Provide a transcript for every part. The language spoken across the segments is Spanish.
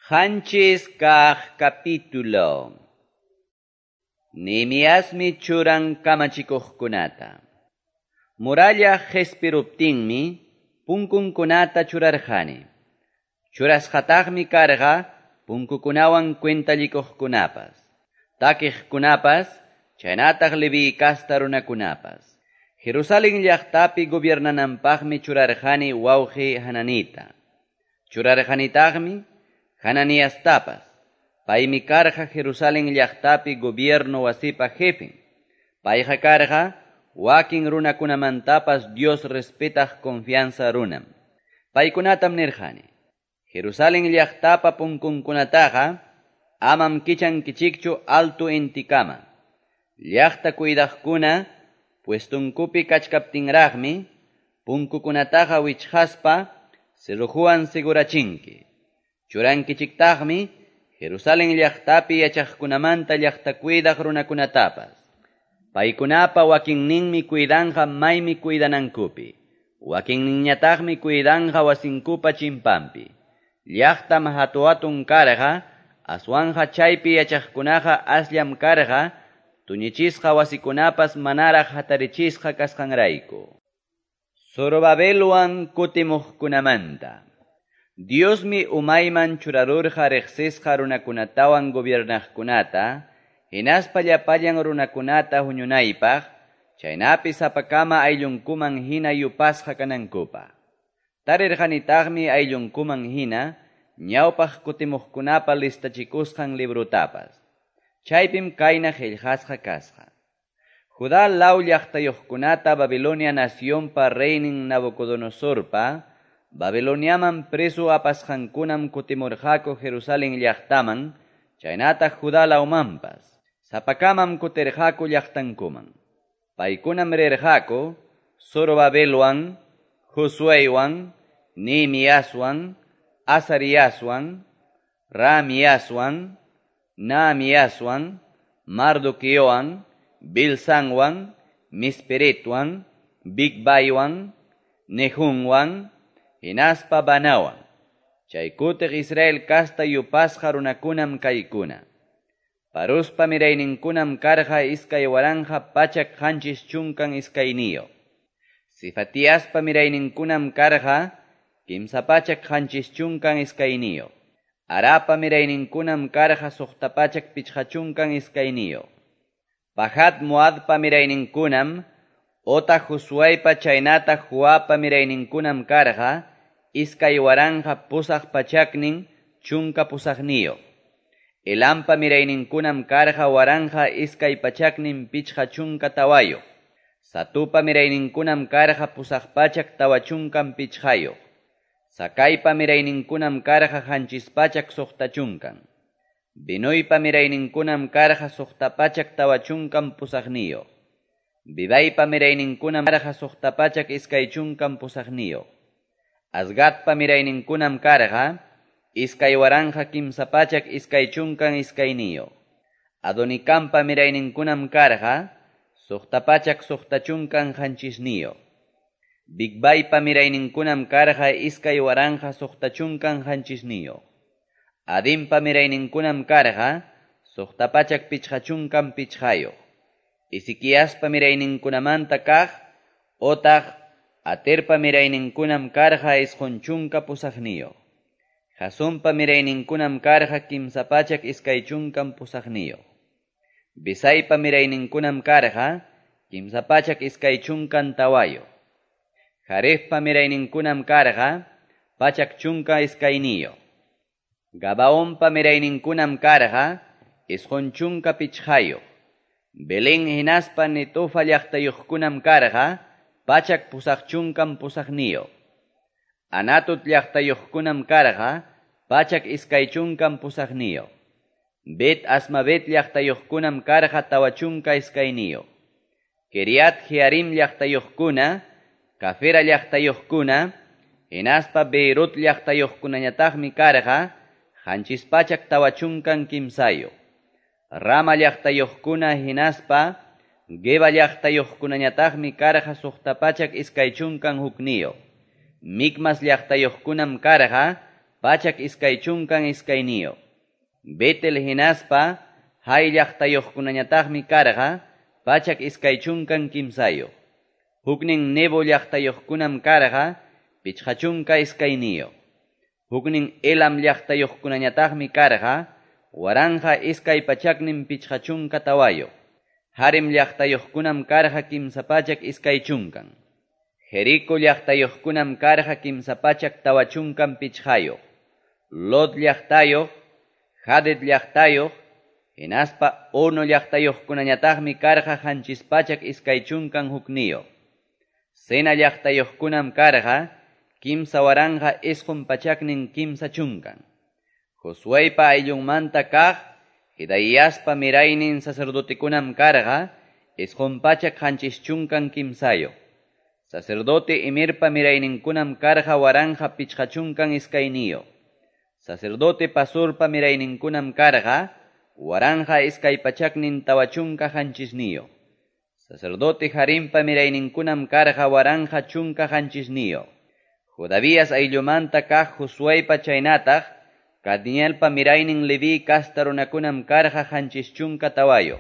Hanchis kah capítulo. Nimiasmi churan kamachikuqkunata. Muralla Hespiruptinmi punkunkunata churarjani. Churasqataqmi karqa punkukunawan cuentalikuqkunapas. Takiqkunapas chaynataq Levi kasta runakunapas. Jerusalén llaqtapi gobiernananpaqmi churarjani wawqi Hananita. Churarjanitaqmi Hananiastapas, paymi karqa Jerusalén llaqtapi gobierno wasipa jefe. Payqa karqa wakin runakunamantapas Dios respetaq confianza runam. Paykunatam nirqani, Jerusalén llaqtapa punkunkunataqa amam kichankichikchu alto intikama. Llaqta cuidaqkuna puestunkupi kachkaptinraqmi punkukunataqa wichqaspa cerrojuan segurachinki. Churankichiktaqmi Jerusalén llaqtapi yachaqkunamanta llaqta cuidaq runakunatapas. Paykunapa wakinninmi cuidanqa maymi cuidanankupi. Wakinninñataqmi cuidanqa wasinkupa chimpampi. Llaqtam hatuatun karqa, aswanja chaypi yachaqkunaqa aslam karqa, tuñichisqa wasikunapas manaraq hatarichisqa kasqanrayku. Zorobabelwan kutimuqkunamanta. Diosmi umayman churarurqa riqsisqa runakunatawan gobiernaqkunata, hinaspa llapallan runakunata huñunaypaq, chaynapi sapakama ayllunkuman hina yupasqa kanankupaq. Tarirqanitaqmi ayllunkuman hina, ñawpaq kutimuqkunapa listachikusqan librutapas. Chaypim kayna qillqasqa kasqa. Judá law llaqtayuqkunata Babilonia nacionpa reynin Nabucodonosorpa, Babiloniaman preso apasqankunam kutimurqaku Jerusalén llaqtaman, chaynataq Judá lawmanpas. Sapakamam kutirqaku llaqtankuman. Paykunam rirqaku Zorobabelwan, Josuewan, Nehemiaswan, Azariaswan, Ramiaswan, Naamiaswan, Mardoqueowan, Bilsanwan, Misperetwan, Bigbaywan, Nehumwan, hinaspa banawan. Chaykutaq Israel kasta yupasqa runakunam kaykuna. Paruspa mirayninkunam karqa iskay waranja pachak qanchis chunkan iskayniyo. Sifatiaspa mirayninkunam karqa kimsa pachak qanchis chunkan iskayniyo. Arapa mirayninkunam karqa suqta pachak pichqa chunkan iskayniyo. Pahat Moabpa mirayninkunam ota Josuaypa chaynata Joapa mirayninkunam karqa iskay waranja pusaq pachaknin chunka pusaqniyo. Elampa mirayninkunam karqa waranja iskay pachaknin pichqa chunka tawayo. Satupa mirayninkunam karqa pusaq pachak tawa chunkan pichqayo. Sakaypa mirayninkunam karqa qanchis pachak suqta chunkan. Binuypa mirayninkunam karqa suqta pachak tawa chunkan pusaqniyo. Bidaypa mirayninkunam karqa suqta pachak iskay chunkan pusaqniyo. Asgatpa mirayninkunam karqa iskay waranja kimsa pachak iskay chunkan iskayniyo. Adonikampa mirayninkunam karqa suqta pachak suqta chunkan qanchisniyo. Bigbaypa mirayninkunam karqa iskay waranja suqta chunkan qanchisniyo. Adimpa mirayninkunam karqa suqta pachak pichqa chunkan pichqayo. Isikiaspa mirayninkunamanta kaq otaq Aterpa mirayninkunam karqa isqun chunka pusaqniyo. Jasumpa mirayninkunam karqa kimsa pachak iskay chunkan pusaqniyo. Bisaypa mirayninkunam karqa kimsa pachak iskay chunkan tawayo. Jarefpa mirayninkunam karqa pachak chunka iskayniyo. Gabaonpa mirayninkunam karqa isqun chunka pichqayo. Belén hinaspa Netofa llaqtayuqkunam karqa pachak pusaq chunkan pusaqniyo. Anatut llaqtayuqkunam karqa pachak iskay chunkan pusaqniyo. Bet Asmabet llaqtayuqkunam karqa tawa chunka iskayniyo. Kiriat Jearim llaqtayuqkuna, Kafera llaqtayuqkuna, hinaspa Beerot llaqtayuqkunañataqmi karqa qanchis pachak tawa chunkan kimsayo. Rama llaqtayuqkuna hinaspa Geba llaqtayuqkunañataqmi karqa suqta pachak iskay chunkan hukniyo. Mikmas llaqtayuqkunam karqa pachak iskaychunkan iskayniyo. Betel hinaspa, hay llaqtayoqkunañataqmi karqa, pachak iskaychunkan kimsayo. Huknin Nebo llaqtayoqkunam karqa, pichqachunka iskayniyo. Huknin Elam llaqtayoqkunañataqmi karqa, waranja iskay pachaknin pichqachunka tawayo. Harim llaqtayoqkunam karqa kimsa pachak iskaychunkan. Jerico llaqtayoqkunam karqa kimsa pachak tawachunkan pichqayo. Lot llaqtayoq, Hadid llaqtayoq, hinaspa Ono llaqtayoqkunañataqmi karqa hanchis pachak iskaychunkan hukniyo. Sena llaqtayoqkunam karqa, kimsa waranja isqun pachaknin kimsa chunkan. Josuépa ayllunmanta kaq, Hidayaspa miraynin sacerdotikunam karqa, isqun pachak hanchis chunkan kimsayo. Sacerdote Imerpa mirayninkunam karqa waranja pichqachunkan iskayniyo. Sacerdote Pasurpa mirayninkunam karqa, waranja iskay pachaknin tawachunka hanchisniyo. Sacerdote Harimpa mirayninkunam karqa waranja chunka hanchisniyo. Jodavías ayllumanta kaq Josuépa chaynataq, Kadmielpa miraynin Leví kasta runakunam karqa hanchis chunka tawayo.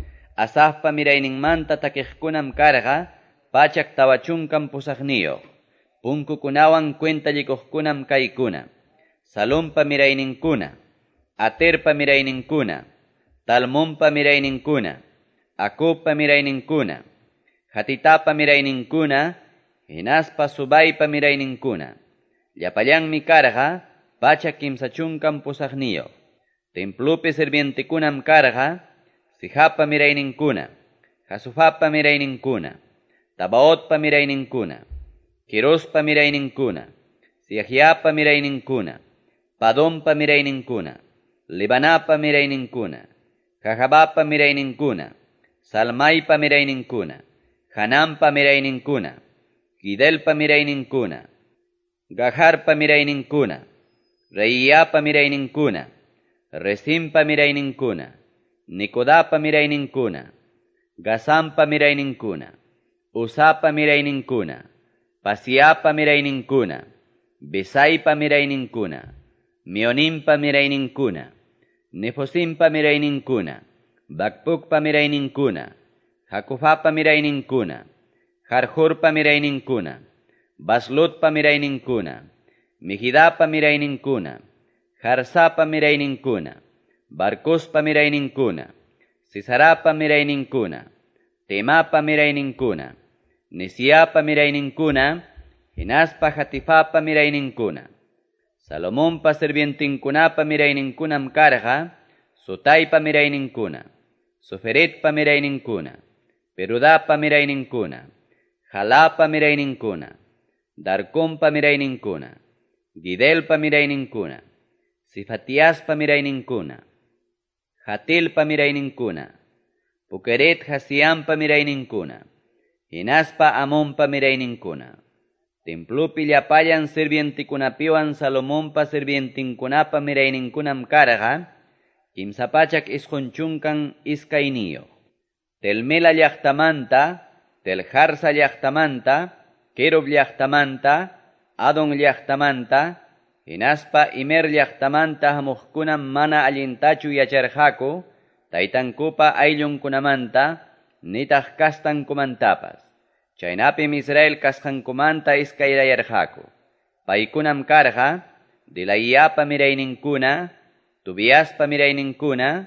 Asafpa mirayninmanta takiqkunam karqa, pachak tawachunkan pusaqniyo. Punkukunawan cuentalikuqkunam kaykuna. Salompa mirayninkuna, Aterpa mirayninkuna, Talmonpa mirayninkuna, Akubpa mirayninkuna, Hatitapa mirayninkuna, hinaspa Subaypa mirayninkuna. Llapallanmi karqa, pachak kimsachunkan pusaqniyo. Templupi sirvientikunam karqa, Sijapa mirayninkuna, Jasufapa mirayninkuna, Tabaotpa mirayninkuna, Kirospa mirayninkuna, Siagiapa mirayninkuna, Padompa mirayninkuna, Libanapa mirayninkuna, Jajabapa mirayninkuna, Salmaypa mirayninkuna, Hanampa mirayninkuna, Gidelpa mirayninkuna, Gaharpa mirayninkuna, Reiyapa mirayninkuna, Resimpa mirayninkuna, Nikodapa mirayninkuna, Gasampa mirayninkuna, Usapa mirayninkuna, Pasiapa mirayninkuna, Besaypa mirayninkuna, Mionimpa mirayninkuna, Nefosimpa mirayninkuna, Bakpukpa mirayninkuna, Hakufapa mirayninkuna, Harjurpa mirayninkuna, Baslutpa mirayninkuna, Mihidapa mirayninkuna, Harsapa mirayninkuna, Barkuspa mirayninkuna, Sisarapa mirayninkuna, Temapa mirayninkuna, Nisiapa mirayninkuna, hinaspa Hatifapa mirayninkuna. Salomonpa sirvientinkunapa mirayninkunam karqa, Sutaypa mirayninkuna, Soferetpa mirayninkuna, Perudapa mirayninkuna, Jalapa mirayninkuna, Darkonpa mirayninkuna, Gidelpa mirayninkuna, Sifatiaspa mirayninkuna, Hatilpa mirayninkuna, Pukeret Hasiampa mirayninkuna, hinaspa Amonpa mirayninkuna. Templupi llapayan sirvientikunapiwan Salomonpa sirvientinkunapa mirayninkunam karqa, kimsa pachak isqunchunkan iskayniyo. Telmela llaqtamanta, Teljarsa llaqtamanta, Kerob llaqtamanta, Adon llaqtamanta, hinaspa Imer llaqtamanta hamuqkunam mana allintachu yacharqaku, taytankupa ayllunkunamanta, nitaq kastankumantapas. Chaynapim Israel kasqankumanta iskayrayarqaku. Paykunam karqa, Dilaiyapa mirayninkuna, Tobiaspa mirayninkuna,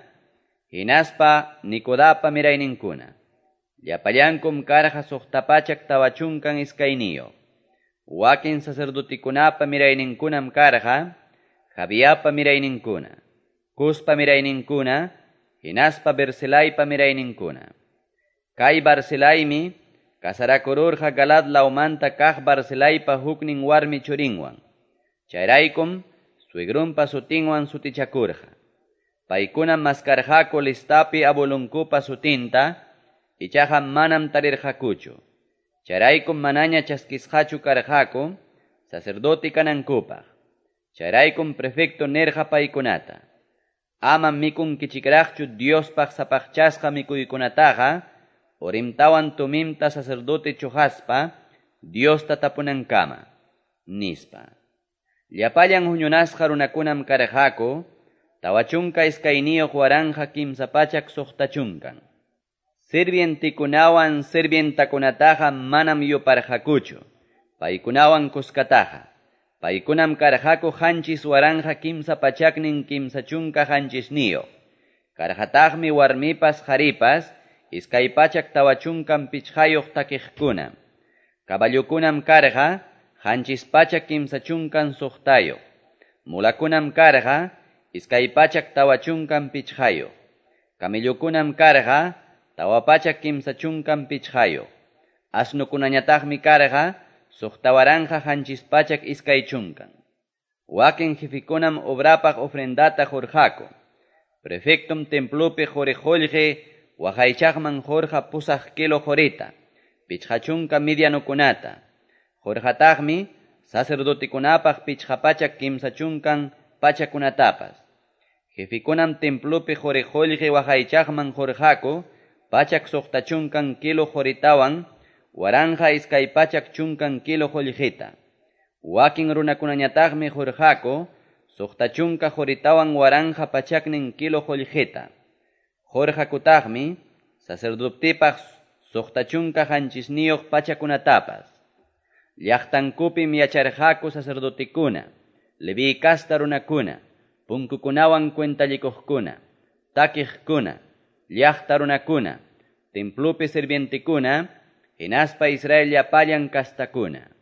hinaspa Nikodapa mirayninkuna. Llapallankum karqa suqtapachak tawachunkan iskayniyo. Wakin sacerdotikunapa mirayninkunam karqa, Jabiapa mirayninkuna, Cuspa mirayninkuna, hinaspa Berselaypa mirayninkuna. Kay Barselaymi, Kasarakururqa Galad laumanta kaq Barselaypa huknin warmi churinwan. Chayraykum suegrunpa sutinwan sutichakurqa. Paykunam maskarqaku listapi abulunkupa sutinta, ichaqa manam tarirqakuchu. Chayraykum manaña chaskisqachu karqaku, sacerdote kanankupaq. Chayraykum prefecto nerqa paykunata. Ama mikunkichikraqchu Diospaq sapaqchasqa mikuykunataqa, Orimtawan tumimta sacerdote chuhaspa, Dios tatapunankama, nispa. Llapallan huñunasqa runakunam karqaku, tawachunka iskayniyuq waranja kimsa pachak suqtachunkan. Sirvientikunawan sirvientakunataqa manam yuparqakuchu, paykunawan kuskataqa. Paykunam karqaku qanchis waranja kimsa pachaknin kimsa chunka qanchisniyuq. Karqataqmi warmipas qharipas, iskay pachak tawachunkan pichqayuq takiqkuna. Caballukunam karqa, qanchis pachak kimsa chunkan suqtayuq. Mulakunam karqa, iskay pachak tawachunkan pichqayuq. Kamillukunam karqa, tawapachak kimsa chunkan pichqayuq. Asnukunañataqmi karqa, suqtawaranja qanchis pachak iskay chunkan. Wakin jefikunam obrapaq ofrendata hurqaku. Prefectum templopi huriqullqi waqaychaqman hurqa pusaq kilo hurita, pichqa chunka medianukunata. Hurqataqmi sacerdotikunapaq pichqa pachak kimsa chunkan pachakunatapas. Jefikunam templopi huriqullqi waqaychaqman hurqaku, pachak suqtachunkan kilo huritawan, waranja iskay pachak chunkan kilo hullqita. Wakin runakunañataqmi hurqaku, suqtachunka huritawan waranja pachaknin kilo hullqita. Hurqakutaqmi sacerdotipaq suqtachunka qanchisniyuq pachakunatapas. Llaqtankupim yacharqaku sacerdotikuna, Leví kasta runakuna, punkukunawan cuentalikuqkuna, takiqkuna, llaqta runakuna, templopi sirvientikuna, hinaspa Israel llapallan kastakuna.